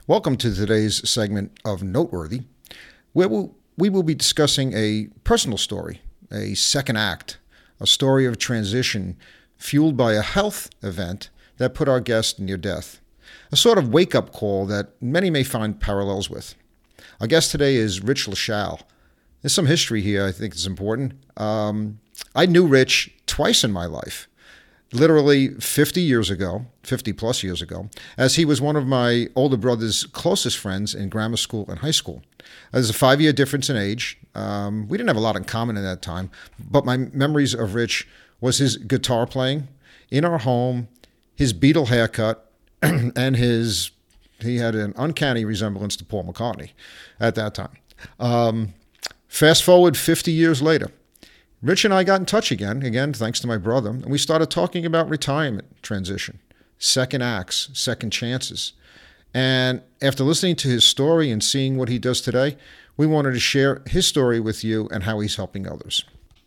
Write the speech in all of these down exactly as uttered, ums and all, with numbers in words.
Welcome to today's segment of Noteworthy, where we'll, we will be discussing a personal story, a second act, a story of transition fueled by a health event that put our guest near death, a sort of wake-up call that many may find parallels with. Our guest today is Rich Lashall. There's some history here I think is important. Um, I knew Rich twice in my life. Literally fifty years ago, fifty plus years ago, as he was one of my older brother's closest friends in grammar school and high school. There's a five-year difference in age. Um, we didn't have a lot in common at that time, but my memories of Rich was his guitar playing in our home, his Beatle haircut, and his, he had an uncanny resemblance to Paul McCartney at that time. Um, fast forward fifty years later, Rich and I got in touch again, again, thanks to my brother, and we started talking about retirement transition, second acts, second chances. And after listening to his story and seeing what he does today, we wanted to share his story with you and how he's helping others.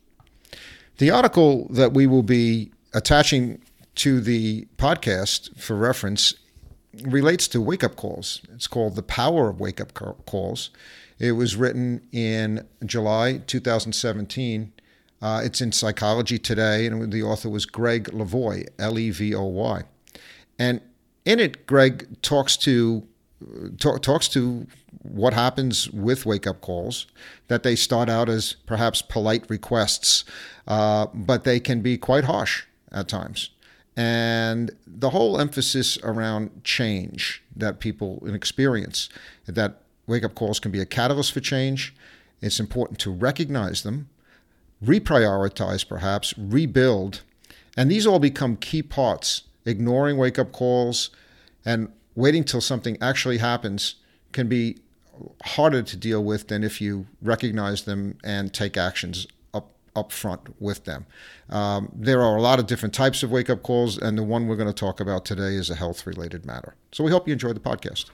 The article that we will be attaching to the podcast for reference relates to wake-up calls. It's called The Power of Wake-Up Calls. It was written in July two thousand seventeen. Uh, it's in Psychology Today, and the author was Greg Levoy, L E V O Y. And in it, Greg talks to talk, talks to what happens with wake-up calls, that they start out as perhaps polite requests, uh, but they can be quite harsh at times. And the whole emphasis around change that people experience, that wake-up calls can be a catalyst for change. It's important to recognize them, reprioritize perhaps, rebuild, and these all become key parts. Ignoring wake-up calls and waiting till something actually happens can be harder to deal with than if you recognize them and take actions up, up front with them. Um, there are a lot of different types of wake-up calls, and the one we're going to talk about today is a health-related matter. So we hope you enjoyed the podcast.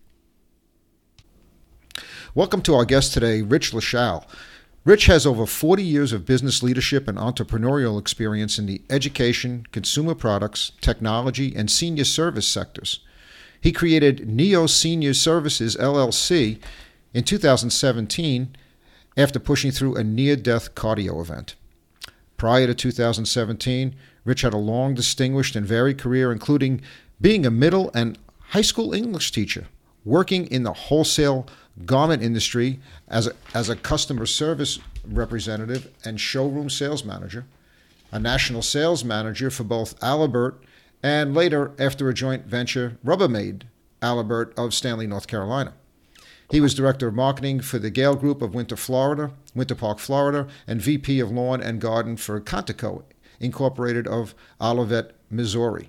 Welcome to our guest today, Rich Lashall. Rich has over forty years of business leadership and entrepreneurial experience in the education, consumer products, technology, and senior service sectors. He created Neo Senior Services, L L C, in two thousand seventeen after pushing through a near-death cardio event. Prior to two thousand seventeen, Rich had a long, distinguished, and varied career, including being a middle and high school English teacher, working in the wholesale garment industry as a, as a customer service representative and showroom sales manager, a national sales manager for both Alibert and later, after a joint venture, Rubbermaid Alibert of Stanley, North Carolina. He was director of marketing for the Gale Group of Winter, Florida, Winter Park, Florida, and V P of Lawn and Garden for Contico Incorporated of Olivet, Missouri.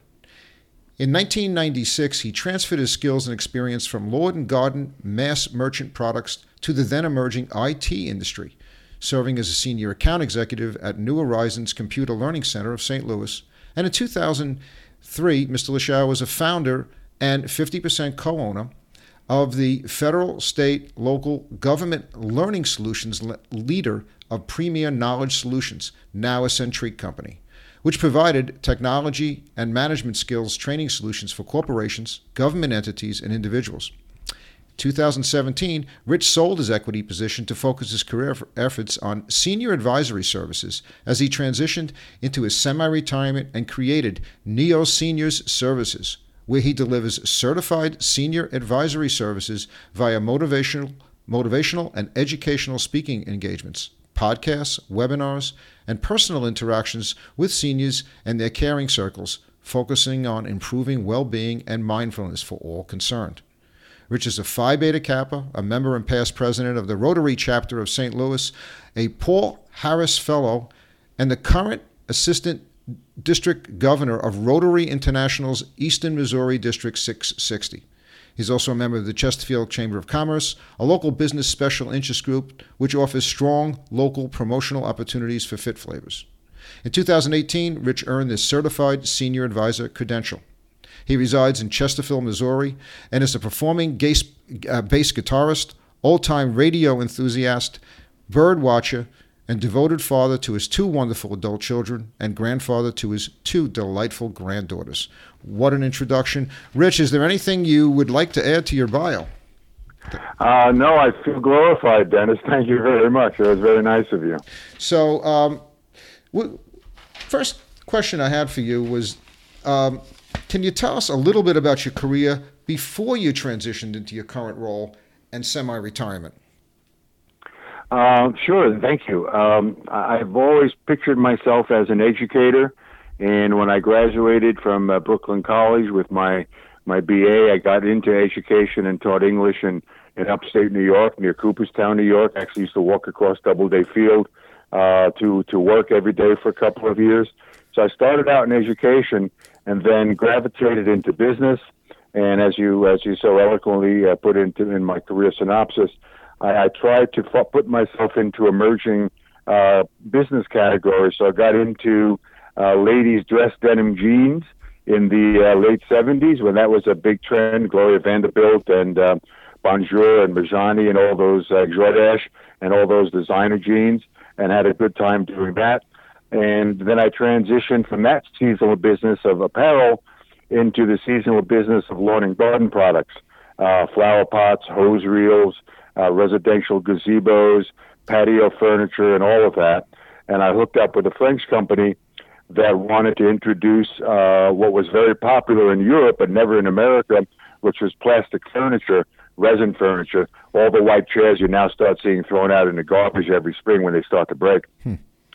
In nineteen ninety-six, he transferred his skills and experience from Lord and Garden mass merchant products to the then-emerging I T industry, serving as a senior account executive at New Horizons Computer Learning Center of Saint Louis. And in two thousand three, Mister Lashall was a founder and fifty percent co-owner of the federal, state, local government learning solutions leader of Premier Knowledge Solutions, now a Centrique company, which provided technology and management skills training solutions for corporations, government entities, and individuals. In two thousand seventeen, Rich sold his equity position to focus his career efforts on senior advisory services as he transitioned into his semi-retirement and created Neo Seniors Services, where he delivers certified senior advisory services via motivational, motivational and educational speaking engagements, podcasts, webinars, and personal interactions with seniors and their caring circles, focusing on improving well-being and mindfulness for all concerned. Rich is a Phi Beta Kappa, a member and past president of the Rotary Chapter of Saint Louis, a Paul Harris Fellow, and the current assistant district governor of Rotary International's Eastern Missouri District six sixty. He's also a member of the Chesterfield Chamber of Commerce, a local business special interest group which offers strong local promotional opportunities for Fit Flavors. In two thousand eighteen, Rich earned the Certified Senior Advisor credential. He resides in Chesterfield, Missouri, and is a performing bass, uh, bass guitarist, old-time radio enthusiast, bird watcher, and devoted father to his two wonderful adult children and grandfather to his two delightful granddaughters. What an introduction. Rich, is there anything you would like to add to your bio? Uh, no, I feel glorified, Dennis. Thank you very much. It was very nice of you. So, um, w- first question I had for you was, um, can you tell us a little bit about your career before you transitioned into your current role and semi-retirement? Uh, sure, thank you. Um, I've always pictured myself as an educator, and when I graduated from uh, Brooklyn College with my, my B A, I got into education and taught English in, in upstate New York, near Cooperstown, New York. I actually used to walk across Doubleday Field uh, to, to work every day for a couple of years. So I started out in education and then gravitated into business. And as you as you so eloquently uh, put into in my career synopsis, I, I tried to f- put myself into emerging uh, business categories. So I got into uh, ladies' dress denim jeans in the uh, late seventies when that was a big trend. Gloria Vanderbilt and uh, Bonjour and Marjani and all those uh, Jordache and all those designer jeans, and had a good time doing that. And then I transitioned from that seasonal business of apparel into the seasonal business of lawn and garden products, uh, flower pots, hose reels, uh, residential gazebos, patio furniture, and all of that. And I hooked up with a French company that wanted to introduce uh, what was very popular in Europe but never in America, which was plastic furniture, resin furniture. All the white chairs you now start seeing thrown out in the garbage every spring when they start to break. Hmm.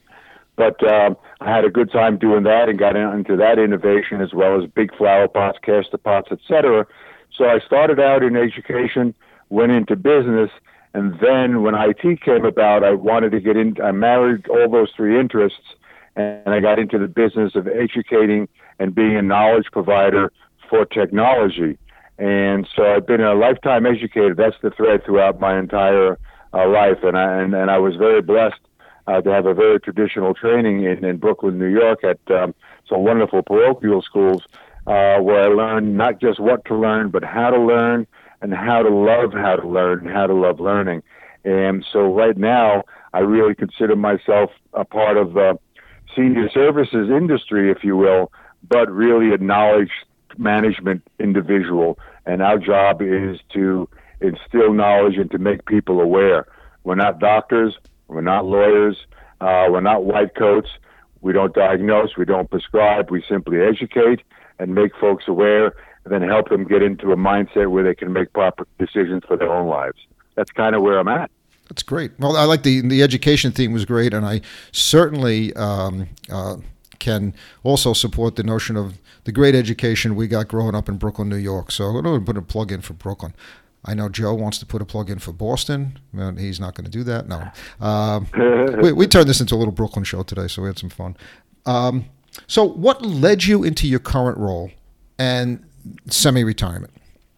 But um, I had a good time doing that and got into that innovation as well as big flower pots, caster pots, et cetera. So I started out in education, went into business, and then when I T came about, I wanted to get in. I married all those three interests, and I got into the business of educating and being a knowledge provider for technology. And so I've been a lifetime educator. That's the thread throughout my entire uh, life, and I and, and I was very blessed Uh, to have a very traditional training in, in Brooklyn, New York at um, some wonderful parochial schools uh, where I learned not just what to learn, but how to learn and how to love how to learn and how to love learning. And so right now, I really consider myself a part of the senior services industry, if you will, but really a knowledge management individual. And our job is to instill knowledge and to make people aware. We're not doctors. We're not lawyers. Uh, we're not white coats. We don't diagnose. We don't prescribe. We simply educate and make folks aware, and then help them get into a mindset where they can make proper decisions for their own lives. That's kind of where I'm at. That's great. Well, I like the the education theme was great, and I certainly um, uh, can also support the notion of the great education we got growing up in Brooklyn, New York. So I'm going to put a plug in for Brooklyn. I know Joe wants to put a plug in for Boston. Well, he's not going to do that. No. Um, we, we turned this into a little Brooklyn show today, so we had some fun. Um, so what led you into your current role and semi-retirement?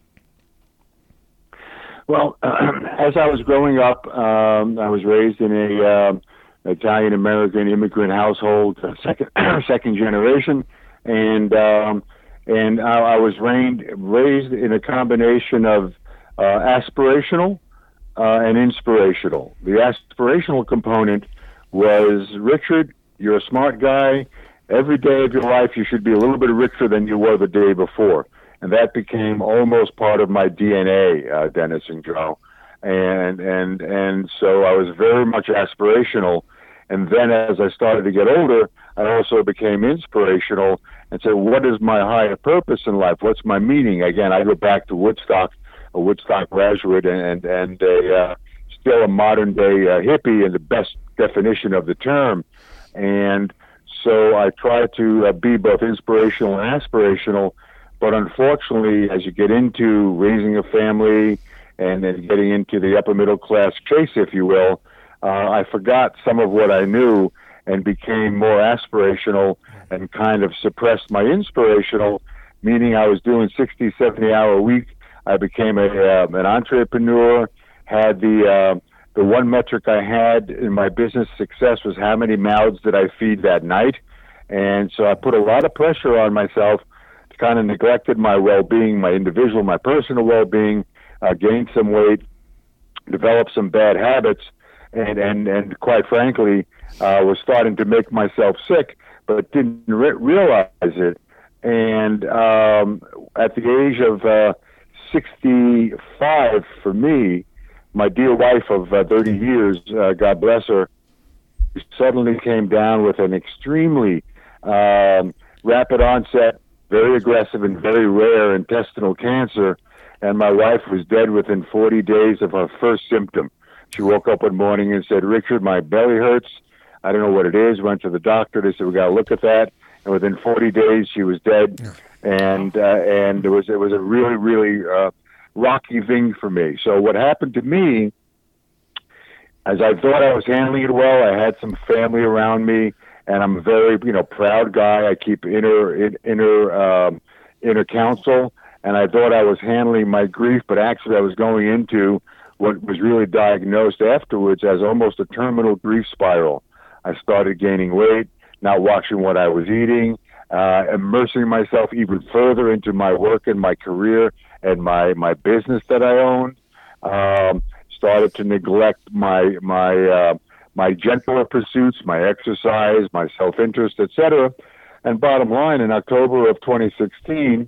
Well, uh, as I was growing up, um, I was raised in a um, Italian-American immigrant household, uh, second second generation, and um, and I, I was raised, raised in a combination of Uh, aspirational uh, and inspirational. The aspirational component was, Richard, you're a smart guy. Every day of your life, you should be a little bit richer than you were the day before. And that became almost part of my D N A, uh, Dennis and Joe. And, and, and so I was very much aspirational. And then as I started to get older, I also became inspirational and said, what is my higher purpose in life? What's my meaning? Again, I go back to Woodstock, a Woodstock graduate and and a uh, still a modern day uh, hippie in the best definition of the term, and so I try to uh, be both inspirational and aspirational. But unfortunately, as you get into raising a family and then getting into the upper middle class chase, if you will, uh, I forgot some of what I knew and became more aspirational and kind of suppressed my inspirational, meaning I was doing sixty, seventy hour a week. I became a uh, an entrepreneur, had the uh, the one metric I had in my business success was how many mouths did I feed that night. And so I put a lot of pressure on myself, kind of neglected my well-being, my individual, my personal well-being, uh, gained some weight, developed some bad habits, and and and quite frankly, uh, was starting to make myself sick, but didn't re- realize it. And um, at the age of uh, sixty-five, for me, my dear wife of uh, thirty years, uh, God bless her, suddenly came down with an extremely um, rapid onset, very aggressive and very rare intestinal cancer, and my wife was dead within forty days of her first symptom. She woke up one morning and said, "Richard, my belly hurts. I don't know what it is." Went to the doctor. They said, "We got to look at that." And within forty days, she was dead. And uh, and it was it was a really really uh, rocky thing for me. So what happened to me, as I thought I was handling it well, I had some family around me, and I'm a very you know proud guy. I keep inner in, inner um, inner counsel, and I thought I was handling my grief, but actually I was going into what was really diagnosed afterwards as almost a terminal grief spiral. I started gaining weight, not watching what I was eating, uh, immersing myself even further into my work and my career and my, my business that I owned. Um, started to neglect my my uh, my gentler pursuits, my exercise, my self-interest, et cetera. And bottom line, in October of twenty sixteen,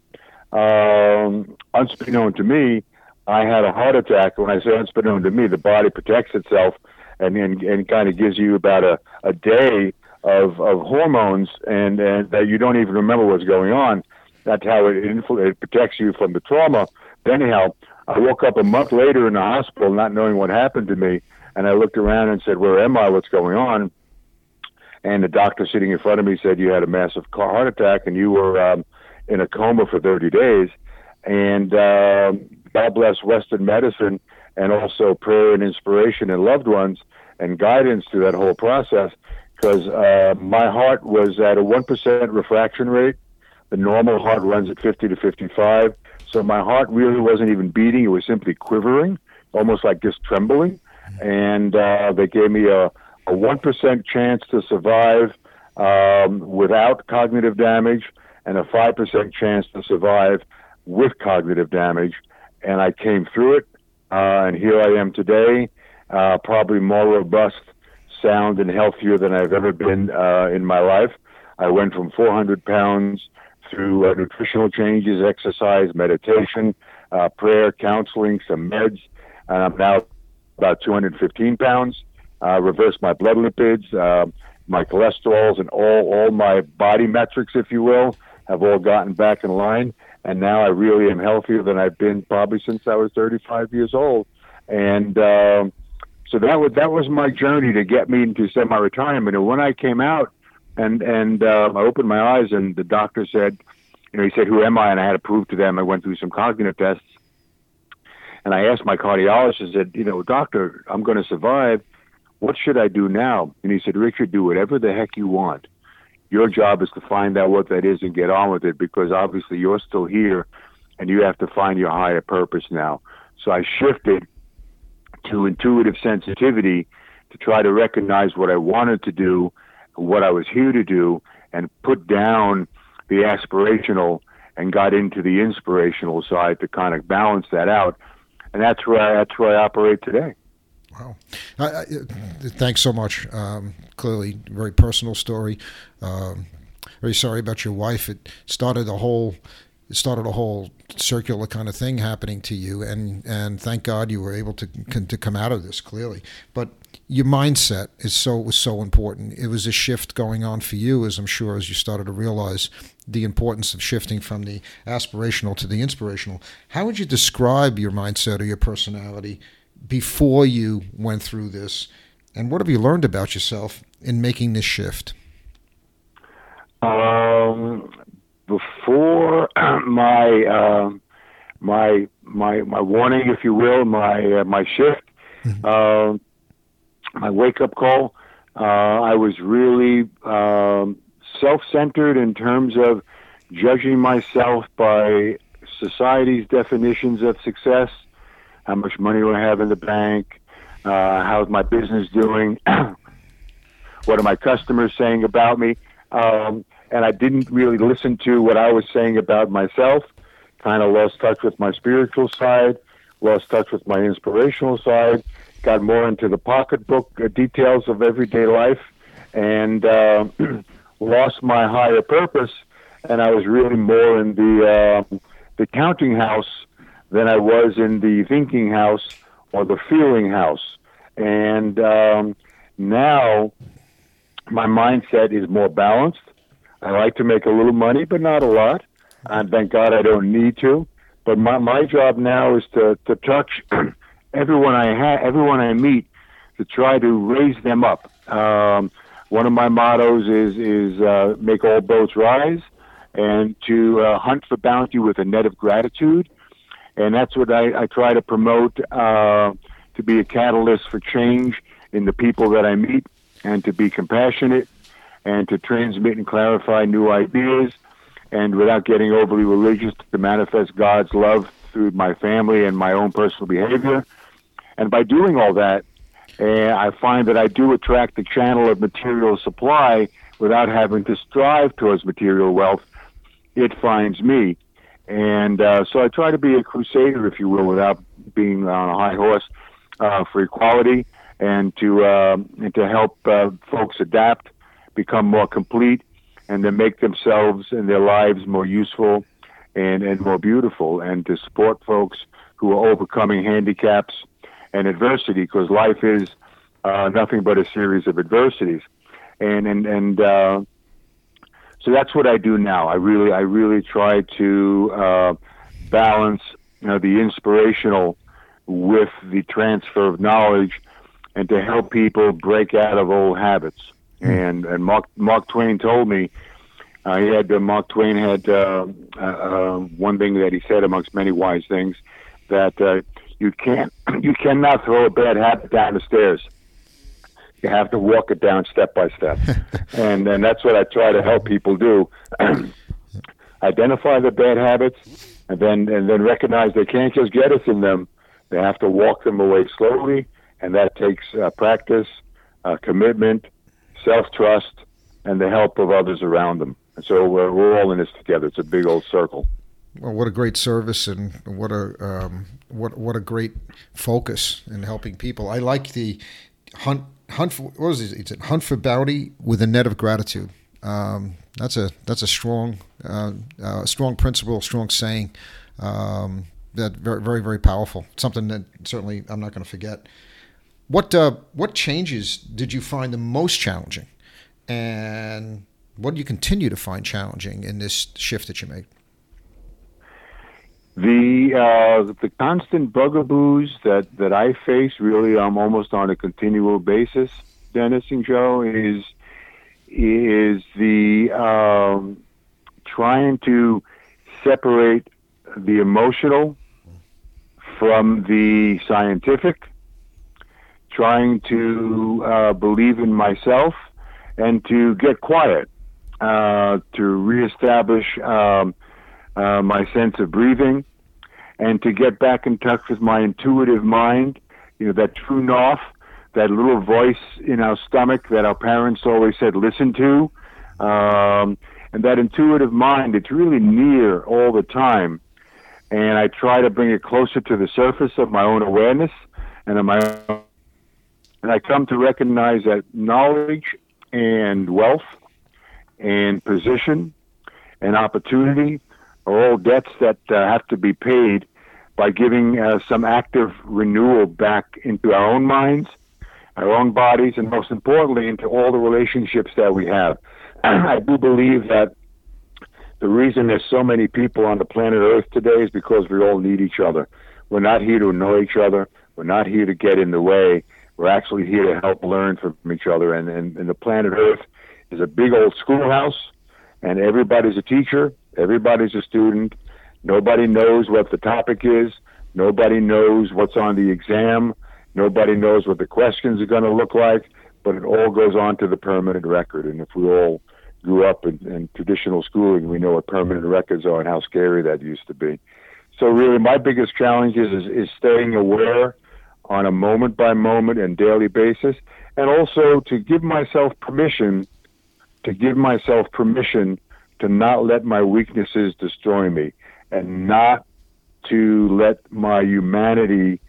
um, unbeknown to me, I had a heart attack. When I say unbeknown to me, the body protects itself and and, and kind of gives you about a, a day of, of hormones and, and that you don't even remember what's going on. That's how it, influ- it protects you from the trauma. But anyhow, I woke up a month later in the hospital not knowing what happened to me, and I looked around and said, "Where am I? What's going on?" And the doctor sitting in front of me said, "You had a massive car heart attack and you were um, in a coma for thirty days. And um, God bless Western medicine and also prayer and inspiration and loved ones and guidance through that whole process, because uh, my heart was at a one percent refraction rate. The normal heart runs at fifty to fifty-five. So my heart really wasn't even beating. It was simply quivering, almost like just trembling. And uh, they gave me a, a one percent chance to survive um, without cognitive damage and a five percent chance to survive with cognitive damage. And I came through it, uh, and here I am today, uh, probably more robust, sound, and healthier than I've ever been uh, in my life. I went from four hundred pounds through uh, nutritional changes, exercise, meditation, uh, prayer, counseling, some meds, and I'm now about two hundred fifteen pounds. Uh, reversed my blood lipids, uh, my cholesterols, and all, all my body metrics, if you will, have all gotten back in line. And now I really am healthier than I've been probably since I was thirty-five years old. And um, so that was that was my journey to get me into semi-retirement. And when I came out, and and uh, I opened my eyes, and the doctor said, you know, he said, "Who am I?" And I had to prove to them. I went through some cognitive tests, and I asked my cardiologist, I said, "You know, doctor, I'm going to survive. What should I do now?" And he said, "Richard, do whatever the heck you want. Your job is to find out what that is and get on with it, because obviously you're still here and you have to find your higher purpose now." So I shifted to intuitive sensitivity to try to recognize what I wanted to do, what I was here to do, and put down the aspirational and got into the inspirational side to kind of balance that out. And that's where I, that's where I operate today. Wow. I, I, thanks so much. Um, clearly, very personal story. Um, very sorry about your wife. It started a whole, it started a whole circular kind of thing happening to you, and, and thank God you were able to to come out of this clearly. But your mindset is so was so important. It was a shift going on for you, as I'm sure, as you started to realize the importance of shifting from the aspirational to the inspirational. How would you describe your mindset or your personality before you went through this, and what have you learned about yourself in making this shift? Um, before my uh, my my my warning, if you will, my uh, my shift, mm-hmm. uh, my wake up call, uh, I was really um, self-centered in terms of judging myself by society's definitions of success. How much money do I have in the bank? Uh, how's my business doing? What are my customers saying about me? Um, and I didn't really listen to what I was saying about myself. Kind of lost touch with my spiritual side, lost touch with my inspirational side, got more into the pocketbook uh, details of everyday life, and uh, lost my higher purpose. And I was really more in the uh, the counting house than I was in the thinking house or the feeling house. And um, now my mindset is more balanced. I like to make a little money, but not a lot. And thank God I don't need to. But my, my job now is to, to touch everyone I ha- everyone I meet, to try to raise them up. Um, one of my mottos is is uh, make all boats rise, and to uh, hunt for bounty with a net of gratitude. And that's what I, I try to promote, uh, to be a catalyst for change in the people that I meet, and to be compassionate, and to transmit and clarify new ideas, and without getting overly religious, to manifest God's love through my family and my own personal behavior. And by doing all that, uh, I find that I do attract the channel of material supply without having to strive towards material wealth. It finds me. And uh, so I try to be a crusader, if you will, without being on a high horse, uh, for equality, and to uh, and to help uh, folks adapt, become more complete, and to make themselves and their lives more useful and, and more beautiful, and to support folks who are overcoming handicaps and adversity, because life is uh, nothing but a series of adversities. And and and uh, so that's what I do now. I really I really try to uh, balance, you know, the inspirational with the transfer of knowledge, and to help people break out of old habits. And and Mark Mark Twain told me, uh, he had uh, Mark Twain had uh, uh, uh, one thing that he said amongst many wise things, that uh, you can't you cannot throw a bad habit down the stairs. You have to walk it down step by step. and and that's what I try to help people do. Identify the bad habits, and then and then recognize they can't just get us in them. They have to walk them away slowly, and that takes uh, practice, uh, commitment, self-trust, and the help of others around them. And so we're, we're all in this together. It's a big old circle. Well, what a great service, and what a um, what what a great focus in helping people. I like the hunt hunt for what was it? It's a hunt for bounty with a net of gratitude. Um, that's a that's a strong uh, uh, strong principle, strong saying. Um, that very very very powerful. Something that certainly I'm not going to forget. What uh, what changes did you find the most challenging, and what do you continue to find challenging in this shift that you made? The uh, the constant bugaboos that, that I face, really, um, almost on a continual basis, Dennis and Joe, is is the um, trying to separate the emotional from the scientific, trying to uh, believe in myself, and to get quiet, uh, to reestablish um, uh, my sense of breathing, and to get back in touch with my intuitive mind, you know, that true north, that little voice in our stomach that our parents always said, listen to, um, and that intuitive mind, it's really near all the time. And I try to bring it closer to the surface of my own awareness and of my own. And I come to recognize that knowledge and wealth and position and opportunity are all debts that uh, have to be paid by giving uh, some active renewal back into our own minds, our own bodies, and most importantly, into all the relationships that we have. I do believe that the reason there's so many people on the planet Earth today is because we all need each other. We're not here to annoy each other. We're not here to get in the way. We're actually here to help learn from each other. And, and, and the planet Earth is a big old schoolhouse, and everybody's a teacher. Everybody's a student. Nobody knows what the topic is. Nobody knows what's on the exam. Nobody knows what the questions are going to look like, but it all goes on to the permanent record. And if we all grew up in, in traditional schooling, we know what permanent records are and how scary that used to be. So really my biggest challenge is, is, is staying aware on a moment-by-moment and daily basis, and also to give myself permission, to give myself permission to not let my weaknesses destroy me, and not to let my humanity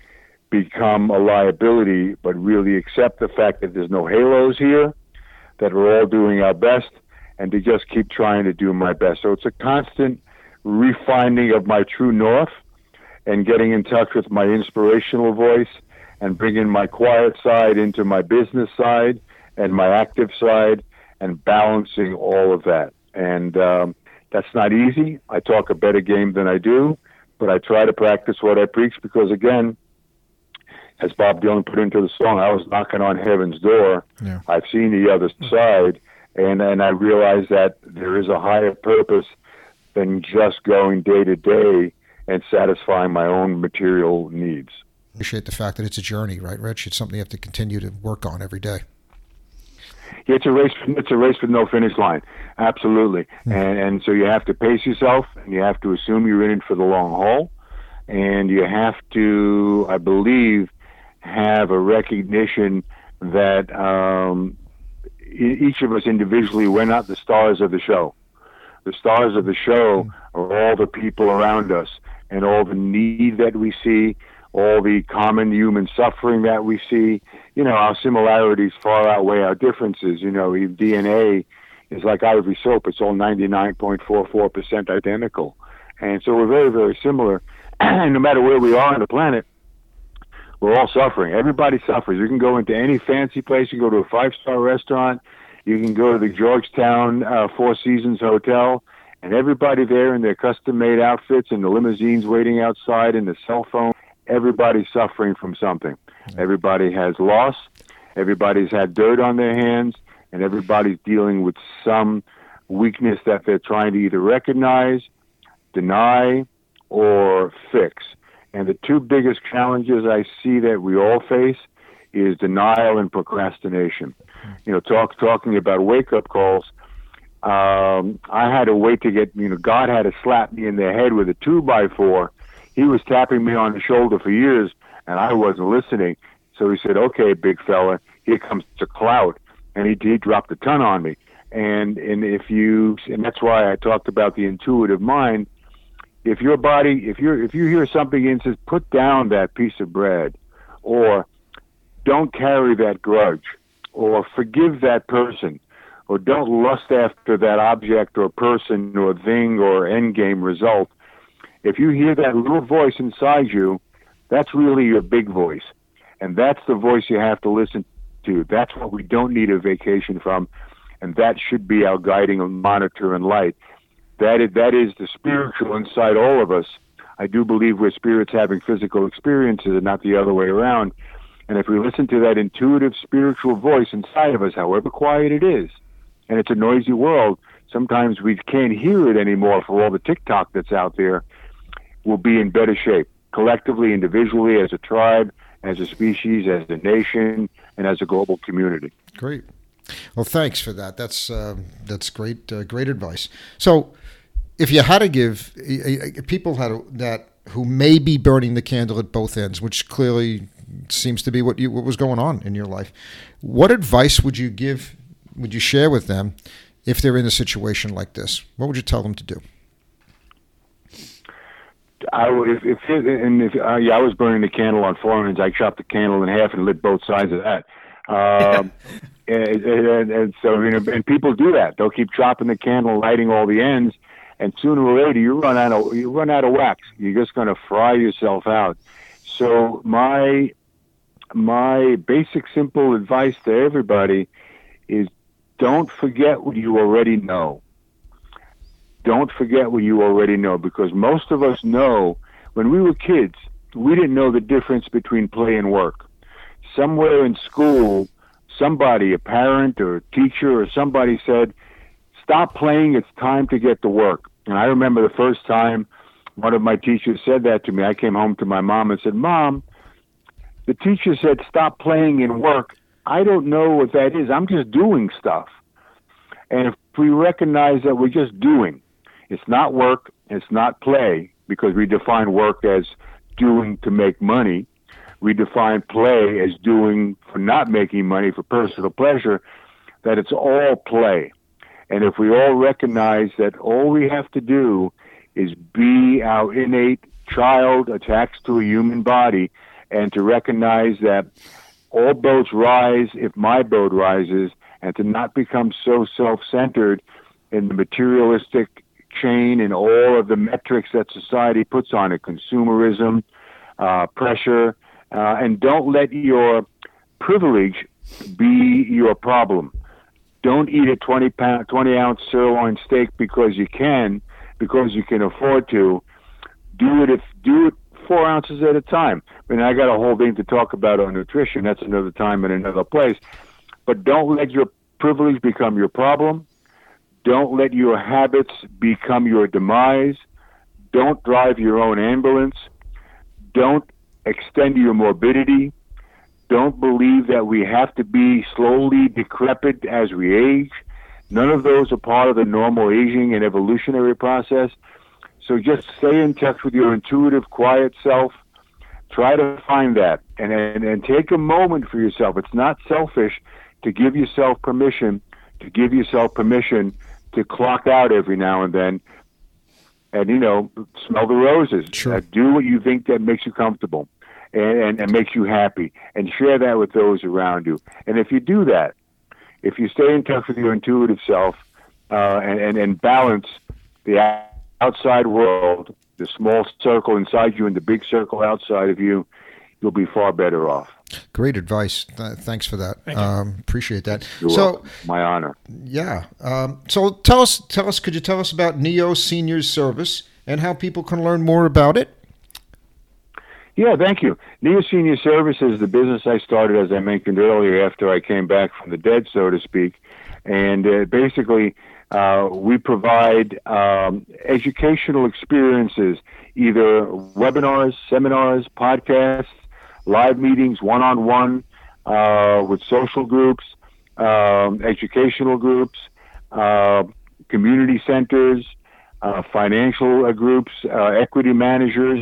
become a liability, but really accept the fact that there's no halos here, that we're all doing our best, and to just keep trying to do my best. So it's a constant refining of my true north and getting in touch with my inspirational voice and bringing my quiet side into my business side and my active side and balancing all of that. And um, that's not easy. I talk a better game than I do, but I try to practice what I preach because, again, as Bob Dylan put into the song, I was knocking on heaven's door. Yeah. I've seen the other side, and, and I realize that there is a higher purpose than just going day to day and satisfying my own material needs. Appreciate the fact that it's a journey, right, Rich? It's something you have to continue to work on every day. It's a race. It's a race with no finish line. Absolutely, mm-hmm. and and so you have to pace yourself, and you have to assume you're in it for the long haul, and you have to, I believe, have a recognition that um, each of us individually, we're not the stars of the show. The stars of the show mm-hmm. are all the people around us, and all the need that we see, all the common human suffering that we see. You know, our similarities far outweigh our differences. You know, D N A is like ivory soap. It's all ninety-nine point four four percent identical. And so we're very, very similar. And no matter where we are on the planet, we're all suffering. Everybody suffers. You can go into any fancy place. You can go to a five-star restaurant. You can go to the Georgetown uh, Four Seasons Hotel, and everybody there in their custom-made outfits and the limousines waiting outside and the cell phone, everybody's suffering from something. Everybody has loss, everybody's had dirt on their hands, and everybody's dealing with some weakness that they're trying to either recognize, deny, or fix. And the two biggest challenges I see that we all face is denial and procrastination. You know, talk, talking about wake-up calls, um, I had to wait to get, you know, God had to slap me in the head with a two-by-four. He was tapping me on the shoulder for years, and I wasn't listening. So he said, okay, big fella, here comes the clout. And he, he dropped a ton on me. And and if you, and that's why I talked about the intuitive mind. If your body, if you're, if you hear something and says, put down that piece of bread, or don't carry that grudge, or forgive that person, or don't lust after that object or person or thing or end game result, if you hear that little voice inside you, that's really your big voice. And that's the voice you have to listen to. That's what we don't need a vacation from. And that should be our guiding monitor and light. That is, that is the spiritual inside all of us. I do believe we're spirits having physical experiences and not the other way around. And if we listen to that intuitive spiritual voice inside of us, however quiet it is, and it's a noisy world, sometimes we can't hear it anymore for all the TikTok that's out there, we'll be in better shape, collectively, individually, as a tribe, as a species, as a nation, and as a global community. Great. Well, thanks for that. That's uh, that's great, uh, great advice. So, if you had to give uh, people had to, that who may be burning the candle at both ends, which clearly seems to be what you what was going on in your life, what advice would you give? Would you share with them if they're in a situation like this? What would you tell them to do? I would, if, if and if uh, yeah, I was burning the candle on four ends. I chopped the candle in half and lit both sides of that. Um, and, and, and so, you know, and people do that. They'll keep chopping the candle, lighting all the ends, and sooner or later you run out of you run out of wax. You're just going to fry yourself out. So my my basic, simple advice to everybody is: don't forget what you already know. Don't forget what you already know, because most of us know when we were kids, we didn't know the difference between play and work. Somewhere in school, somebody, a parent or a teacher or somebody said, stop playing, it's time to get to work. And I remember the first time one of my teachers said that to me. I came home to my mom and said, Mom, the teacher said, stop playing and work. I don't know what that is. I'm just doing stuff. And if we recognize that we're just doing, it's not work, it's not play, because we define work as doing to make money. We define play as doing for not making money, for personal pleasure, that it's all play. And if we all recognize that all we have to do is be our innate child attached to a human body and to recognize that all boats rise if my boat rises, and to not become so self-centered in the materialistic chain and all of the metrics that society puts on it, consumerism, uh, pressure, uh, and don't let your privilege be your problem. Don't eat a twenty pound, twenty ounce sirloin steak because you can, because you can afford to. Do it if do it four ounces at a time. I mean, I got a whole thing to talk about on nutrition. That's another time and another place. But don't let your privilege become your problem. Don't let your habits become your demise. Don't drive your own ambulance. Don't extend your morbidity. Don't believe that we have to be slowly decrepit as we age. None of those are part of the normal aging and evolutionary process. So just stay in touch with your intuitive, quiet self. Try to find that and, and, and take a moment for yourself. It's not selfish to give yourself permission, to give yourself permission to clock out every now and then and, you know, smell the roses. Sure. Uh, do what you think that makes you comfortable. And, and, and makes you happy, and share that with those around you. And if you do that, if you stay in touch with your intuitive self uh, and, and, and balance the outside world, the small circle inside you and the big circle outside of you, you'll be far better off. Great advice. Th- thanks for that. Thank you. Um, appreciate that. You're so, welcome. My honor. Yeah. Um, so tell us, tell us, could you tell us about Neo Seniors Service and how people can learn more about it? Yeah, thank you. Neo Senior Services is the business I started, as I mentioned earlier, after I came back from the dead, so to speak. And uh, basically, uh, we provide um, educational experiences, either webinars, seminars, podcasts, live meetings, one-on-one, uh, with social groups, um, educational groups, uh, community centers, uh, financial uh, groups, uh, equity managers,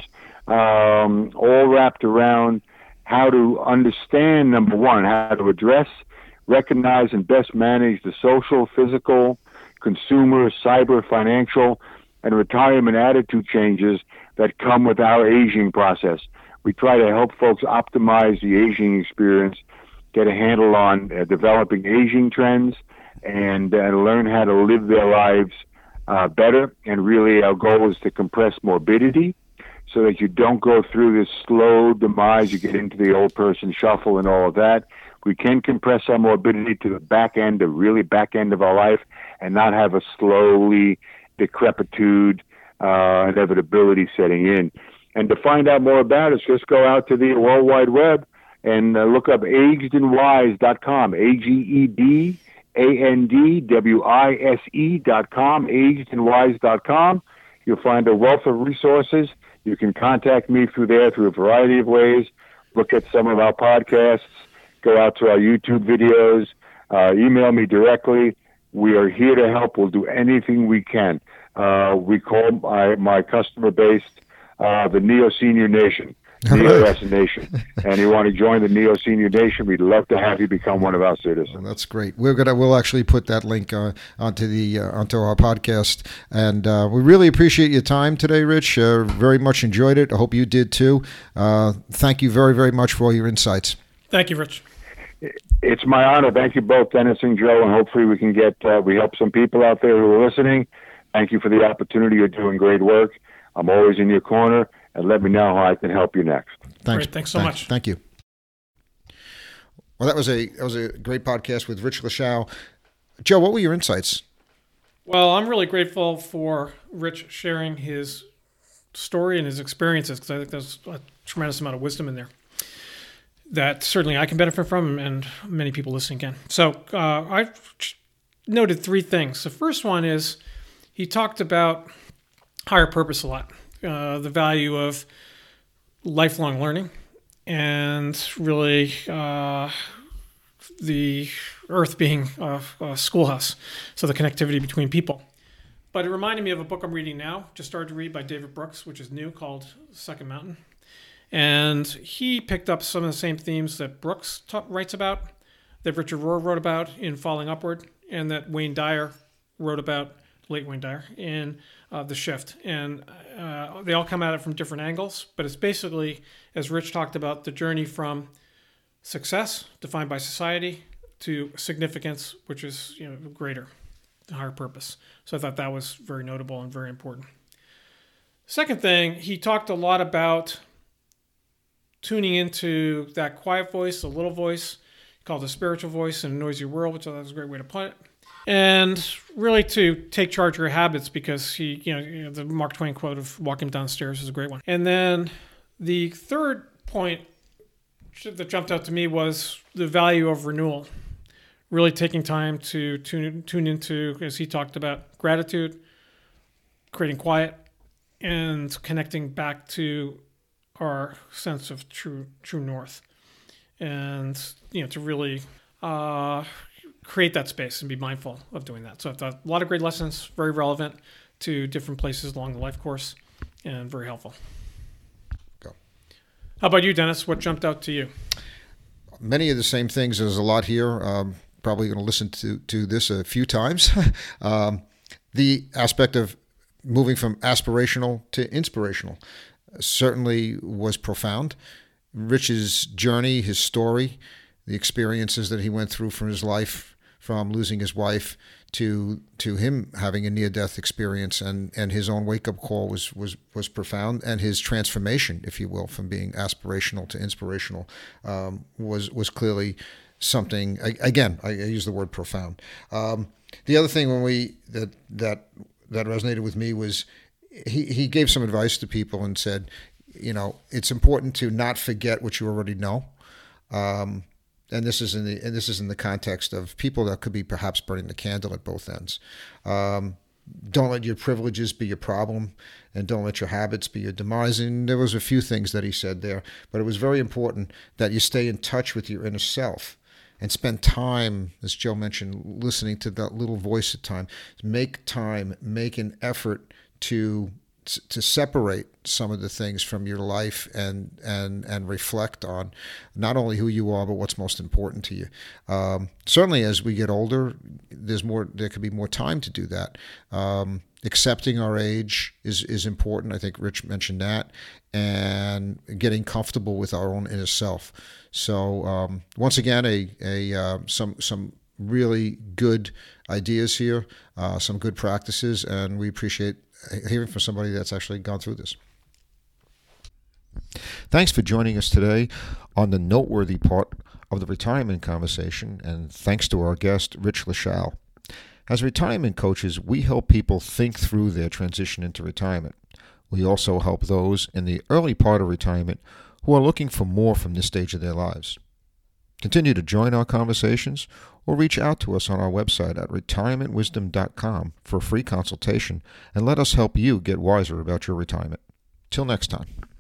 Um, all wrapped around how to understand, number one, how to address, recognize, and best manage the social, physical, consumer, cyber, financial, and retirement attitude changes that come with our aging process. We try to help folks optimize the aging experience, get a handle on uh, developing aging trends, and uh, learn how to live their lives uh, better. And really, our goal is to compress morbidity, so that you don't go through this slow demise, you get into the old person shuffle and all of that. We can compress our morbidity to the back end, the really back end of our life, and not have a slowly decrepitude, uh, inevitability setting in. And to find out more about us, just go out to the World Wide Web and uh, look up aged and wise dot com, A G E D A N D W I S E dot com, aged and wise dot com. You'll find a wealth of resources. You can contact me through there through a variety of ways. Look at some of our podcasts. Go out to our YouTube videos. Uh, email me directly. We are here to help. We'll do anything we can. Uh, we call my, my customer base uh, the Neo Senior Nation. Neo S Nation. And you want to join the Neo Senior Nation, we'd love to have you become one of our citizens. Well, that's great. We're gonna we'll actually put that link uh, onto the uh, onto our podcast, and uh, we really appreciate your time today, Rich. Uh, very much enjoyed it. I hope you did too. Uh, thank you very very much for all your insights. Thank you, Rich. It's my honor. Thank you both, Dennis and Joe, and hopefully we can get uh, we help some people out there who are listening. Thank you for the opportunity. You're doing great work. I'm always in your corner, and let me know how I can help you next. Thanks. Great. Thanks so Thanks. much. Thank you. Well, that was a that was a great podcast with Rich Lashao. Joe, what were your insights? Well, I'm really grateful for Rich sharing his story and his experiences, because I think there's a tremendous amount of wisdom in there that certainly I can benefit from, and many people listening can. So uh, I've noted three things. The first one is he talked about higher purpose a lot, uh, the value of lifelong learning, and really uh, the earth being a, a schoolhouse, so the connectivity between people. But it reminded me of a book I'm reading now, just started to read, by David Brooks, which is new, called Second Mountain. And he picked up some of the same themes that Brooks ta- writes about, that Richard Rohr wrote about in Falling Upward, and that Wayne Dyer wrote about, late Wayne Dyer, in uh, the shift. And uh, they all come at it from different angles, but it's basically, as Rich talked about, the journey from success defined by society to significance, which is, you know, greater, higher purpose. So I thought that was very notable and very important. Second thing, he talked a lot about tuning into that quiet voice, the little voice, called the spiritual voice in a noisy world, which I thought was a great way to put it. And really to take charge of your habits, because he, you know, you know, the Mark Twain quote of walking downstairs is a great one. And then the third point that jumped out to me was the value of renewal. Really taking time to tune, tune into, as he talked about, gratitude, creating quiet, and connecting back to our sense of true true north. And, you know, to really uh, create that space and be mindful of doing that. So I thought a lot of great lessons, very relevant to different places along the life course, and very helpful. Go. How about you, Dennis? What jumped out to you? Many of the same things. There's a lot here. Um, probably going to listen to, to this a few times. um, the aspect of moving from aspirational to inspirational certainly was profound. Rich's journey, his story, the experiences that he went through from his life, from losing his wife to to him having a near-death experience, and, and his own wake-up call was, was was profound, and his transformation, if you will, from being aspirational to inspirational um, was was clearly something. Again, I use the word profound. Um, the other thing when we that that that resonated with me was he he gave some advice to people and said, you know, it's important to not forget what you already know. Um, and this is in the and this is in the context of people that could be perhaps burning the candle at both ends. Um, don't let your privileges be your problem, and don't let your habits be your demise. And there was a few things that he said there, but it was very important that you stay in touch with your inner self and spend time, as Joe mentioned, listening to that little voice at times. Make time, make an effort to to separate some of the things from your life and and and reflect on not only who you are, but what's most important to you. Um, certainly, as we get older, there's more. There could be more time to do that. Um, accepting our age is is important. I think Rich mentioned that, and getting comfortable with our own inner self. So um, once again, a a uh, some some really good ideas here, uh, some good practices, and we appreciate hearing from somebody that's actually gone through this. Thanks for joining us today on the noteworthy part of the retirement conversation, and thanks to our guest, Rich Lashall. As retirement coaches, we help people think through their transition into retirement. We also help those in the early part of retirement who are looking for more from this stage of their lives. Continue to join our conversations or reach out to us on our website at retirement wisdom dot com for a free consultation, and let us help you get wiser about your retirement. Till next time.